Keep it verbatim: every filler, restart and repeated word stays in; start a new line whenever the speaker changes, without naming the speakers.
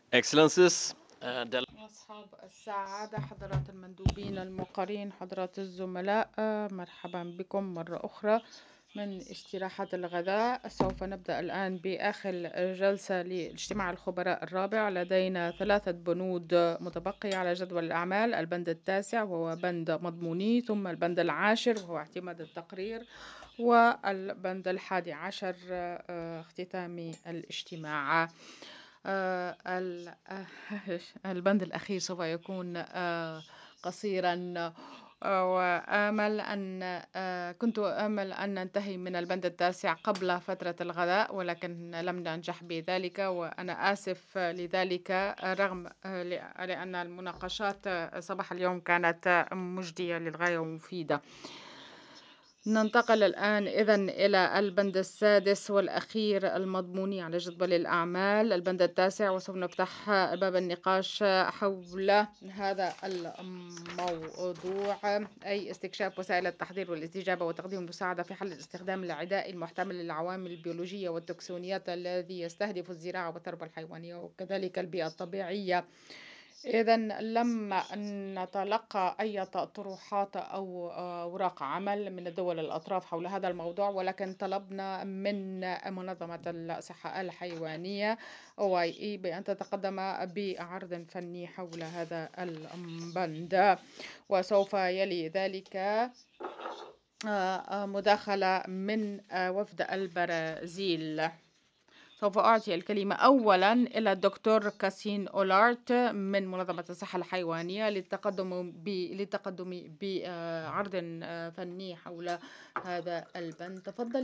Excellencies, uh, del-
أصحاب السعادة، حضرات المندوبين المقرين، حضرات الزملاء، مرحبا بكم مرة أخرى من استراحة الغداء. سوف نبدأ الآن بآخر جلسة لاجتماع الخبراء الرابع. لدينا ثلاثة بنود متبقية على جدول الأعمال: البند التاسع وهو بند مضموني، ثم البند العاشر وهو اعتماد التقرير، والبند الحادي عشر آه، اختتام الاجتماع. آه، ال- آه، البند الأخير سوف يكون آه، قصيرا، آه، وآمل أن آه، كنت آمل أن ننتهي من البند التاسع قبل فترة الغداء، ولكن لم ننجح بذلك، وأنا آسف لذلك، رغم آه، لأ- لأن المناقشات آه، صباح اليوم كانت آه، مجدية للغاية ومفيدة. ننتقل الآن إذن إلى البند السادس والأخير المضموني على جدول الأعمال، البند التاسع، وسوف نفتح باب النقاش حول هذا الموضوع، أي استكشاف وسائل التحضير والاستجابة وتقديم المساعدة في حل الاستخدام العدائي المحتمل للعوامل البيولوجية والتوكسيونيات الذي يستهدف الزراعة والتربة الحيوانية وكذلك البيئة الطبيعية. إذا لم نتلقى أي طروحات أو أوراق عمل من الدول الأطراف حول هذا الموضوع، ولكن طلبنا من منظمة الصحة الحيوانية أو آي إي بأن تتقدم بعرض فني حول هذا البند، وسوف يلي ذلك آه، آه، مداخلة من آه، وفد البرازيل. سوف أعطي الكلمة أولا إلى الدكتور كاسين أولارت من منظمة الصحة الحيوانية للتقدم ب... للتقدم بعرض فني حول هذا البند. تفضل